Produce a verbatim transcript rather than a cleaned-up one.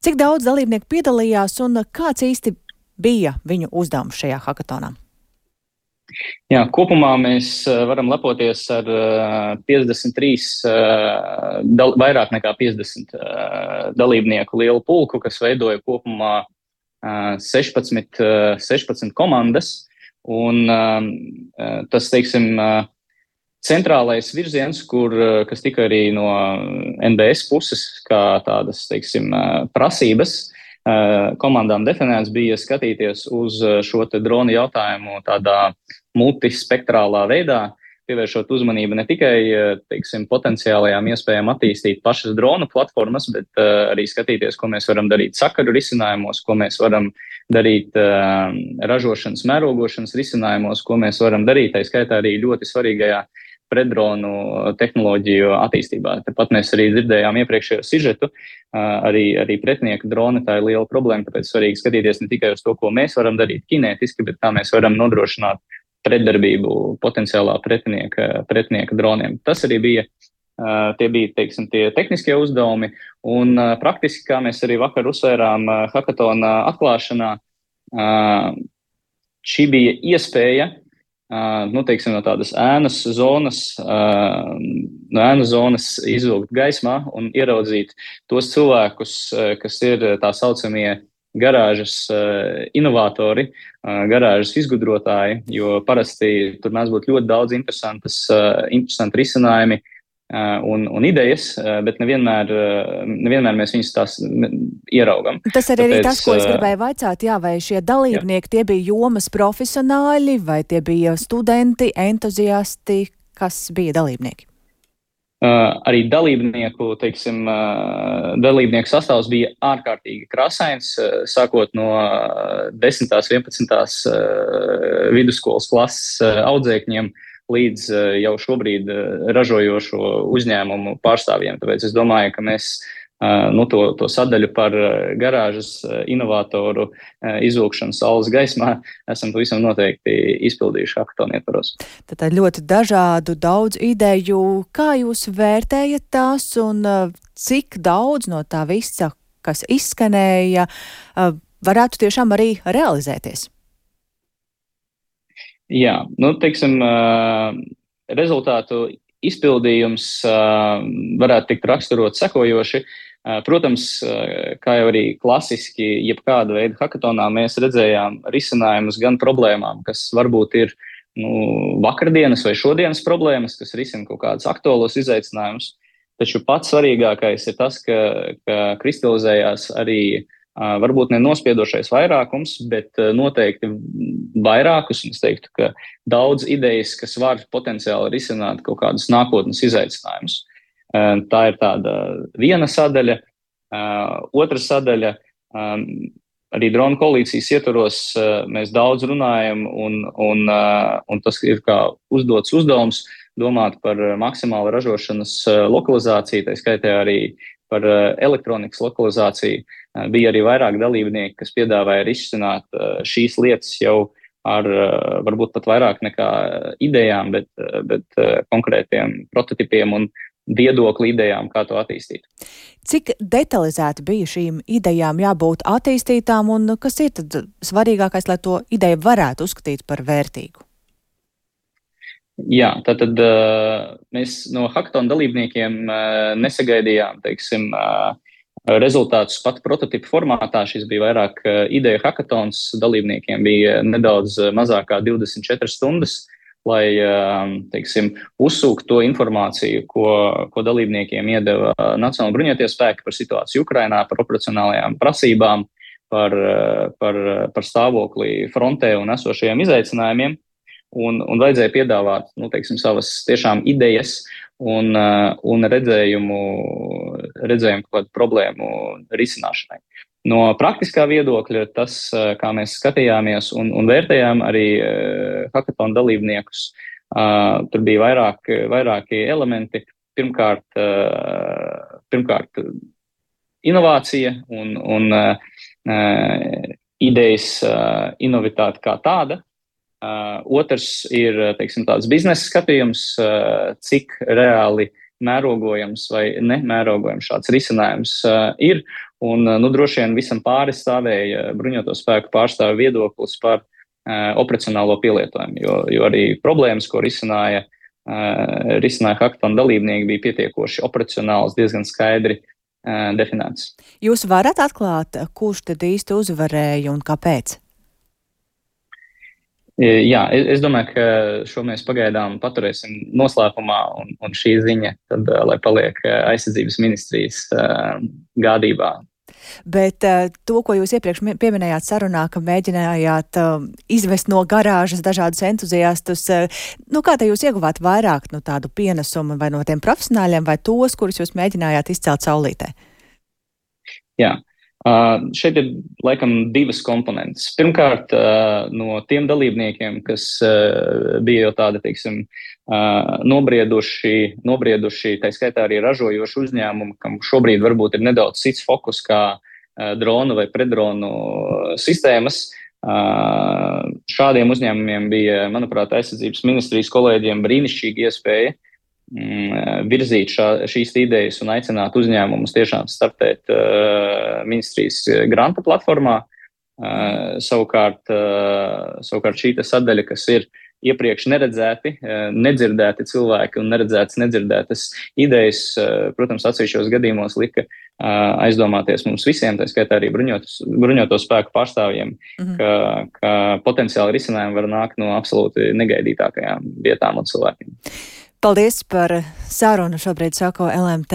Cik daudz dalībnieku piedalījās un kāds īsti bija viņu uzdevums šajā hakatonā? Jā, kopumā mēs varam lepoties ar piecdesmit trīs, dal, vairāk nekā piecdesmit dalībnieku lielu pulku, kas veidoja kopumā sešpadsmit, sešpadsmit komandas. Un tas, teiksim, centrālais virziens, kur, kas tika arī no N B S puses, kā tādas, teiksim, prasības, komandām definēts, bija skatīties uz šo te dronu jautājumu tādā multispektrālā veidā, pievēršot uzmanību ne tikai, teiksim, potenciālajām iespējām attīstīt pašas dronu platformas, bet uh, arī skatīties, ko mēs varam darīt sakaru risinājumos, ko mēs varam darīt uh, ražošanas, mērogošanas risinājumos, ko mēs varam darīt, tā skaitā arī ļoti svarīgajā pretdronu tehnoloģiju attīstībā. Tāpat mēs arī dzirdējām iepriekšējo sižetu, arī, arī pretinieka droni, tā ir liela problēma, tāpēc svarīgi skatīties ne tikai uz to, ko mēs varam darīt kinētiski, bet kā mēs varam nodrošināt pretdarbību potenciālā pretinieka, pretinieka droniem. Tas arī bija, tie bija, teiksim, tie tehniskie uzdevumi, un praktiski, kā mēs arī vakar uzsvērām hakatona atklāšanā, šī bija iespēja, Uh, nu, teiksim, no tādas ēnas zonas, uh, no ēnas zonas izvilkt gaismā un ieraudzīt tos cilvēkus, uh, kas ir tā saucamie garāžas uh, inovatori, uh, garāžas izgudrotāji, jo parasti tur mēs būtu ļoti daudz interesantas, uh, interesanti risinājumi uh, un, un idejas, uh, bet nevienmēr, uh, nevienmēr mēs viņus tās ieraugam. Tas arī ir tas, ko es gribēju vaicāt, jā, vai šie dalībnieki, jā. Tie bija jomas profesionāļi, vai tie bija studenti, entuziasti, kas bija dalībnieki? Uh, arī dalībnieku, teiksim, uh, dalībnieku sastāvs bija ārkārtīgi krāsains, uh, sākot no desmitās, vienpadsmitās uh, vidusskolas klases uh, audzēkņiem līdz uh, jau šobrīd uh, ražojošo uzņēmumu pārstāvjiem. Tāpēc es domāju, ka mēs Uh, nu, to, to sadaļu par uh, garāžas uh, inovatoru uh, izvilkšanu saules gaismā esam pavisam noteikti izpildījuši hakatona ietvaros. Tad ļoti dažādu, daudz ideju. Kā jūs vērtējat tās un uh, cik daudz no tā visa, kas izskanēja, uh, varētu tiešām arī realizēties? Jā, nu, teiksim, uh, rezultātu izpildījums uh, varētu tikt raksturot sekojoši. Protams, kā jau arī klasiski, jebkāda veida hakatonā mēs redzējām risinājumus gan problēmām, kas varbūt ir nu, vakardienas vai šodienas problēmas, kas risina kaut kādus aktuālos izaicinājumus. Taču pats svarīgākais ir tas, ka, ka kristalizējās arī varbūt ne nospiedošais vairākums, bet noteikti vairākus, un es teiktu, ka daudz idejas, kas var potenciāli risināt kaut kādus nākotnes izaicinājumus. Tā ir tāda viena sadaļa. Otra sadaļa, arī dronu koalīcijas ietvaros mēs daudz runājam, un, un, un tas ir kā uzdots uzdevums domāt par maksimālu ražošanas lokalizāciju, tā skaitā arī par elektronikas lokalizāciju. Bija arī vairāk dalībnieki, kas piedāvāja risināt šīs lietas jau ar varbūt pat vairāk nekā idejām, bet, bet konkrētiem prototipiem un viedokli idejām, kā to attīstīt. Cik detalizēti bija šīm idejām jābūt attīstītām, un kas ir tad svarīgākais, lai to ideju varētu uzskatīt par vērtīgu? Jā, tātad mēs no hakatona dalībniekiem nesagaidījām, teiksim, rezultātus pat prototipu formātā. Šis bija vairāk ideju hakatons, dalībniekiem bija nedaudz mazāk kā divdesmit četras stundas, lai, teiksim, uzsūkt to informāciju, ko, ko dalībniekiem iedeva Nacionālajie bruņotie spēki par situāciju Ukrainā, par operacionālajām prasībām, par, par, par stāvokli frontē un esošajiem izaicinājumiem, un, un vajadzēja piedāvāt, nu, teiksim, savas tiešām idejas un, un redzējumu, redzējumu kaut kādu problēmu risināšanai. No praktiskā viedokļa tas, kā mēs skatījāmies un, un vērtējām arī uh, hakatona dalībniekus, uh, tur bija vairāk, vairāki elementi. Pirmkārt, uh, pirmkārt inovācija un, un uh, idejas uh, inovitāte kā tāda. Uh, otrs ir, teiksim, tāds biznesa skatījums, uh, cik reāli mērogojams vai nemērogojams šāds risinājums ir. Un, nu, droši vien visam pāri stāvēja bruņoto spēku pārstāvju viedoklis par uh, operacionālo pielietojumu, jo, jo arī problēmas, ko risināja, uh, risināja hackathon dalībnieki, bija pietiekoši operacionāls, diezgan skaidri uh, definēts. Jūs varat atklāt, kurš tad īsti uzvarēja un kāpēc? Jā, es, es domāju, ka šo mēs pagaidām paturēsim noslēpumā, un, un šī ziņa tad, uh, lai paliek uh, aizsardzības ministrijas uh, gādībā. Bet uh, to, ko jūs iepriekš pieminējāt sarunā, ka mēģinājāt uh, izvest no garāžas dažādus entuziastus, uh, nu kā te jūs ieguvāt vairāk no tādu pienesumu vai no tiem profesionāļiem vai tos, kurus jūs mēģinājāt izcelt saulītē? Jā. Uh, šeit ir laikam divas komponentes. Pirmkārt, uh, no tiem dalībniekiem, kas uh, bija jau tādi, teiksim, uh, nobrieduši, nobrieduši, tā skaitā arī ražojoši uzņēmumi, kam šobrīd varbūt ir nedaudz cits fokus kā uh, dronu vai predronu sistēmas. Uh, šādiem uzņēmumiem bija, manuprāt, aizsardzības ministrijas kolēģiem brīnišķīga iespēja virzīt šā, šīs idejas un aicināt uzņēmumus tiešām startēt uh, ministrijas granta platformā. Uh, savukārt, uh, savukārt šī sadaļa, kas ir iepriekš neredzēti, uh, nedzirdēti cilvēki un neredzētas, nedzirdētas idejas, uh, protams, atsevišķos gadījumos lika uh, aizdomāties mums visiem, tā skaitā arī bruņotos, bruņoto spēku pārstāvjiem, mm-hmm. ka, ka potenciāli risinājumi var nākt no absolūti negaidītākajām vietām un cilvēkiem. Paldies par sarunu. Šobrīd sako L M T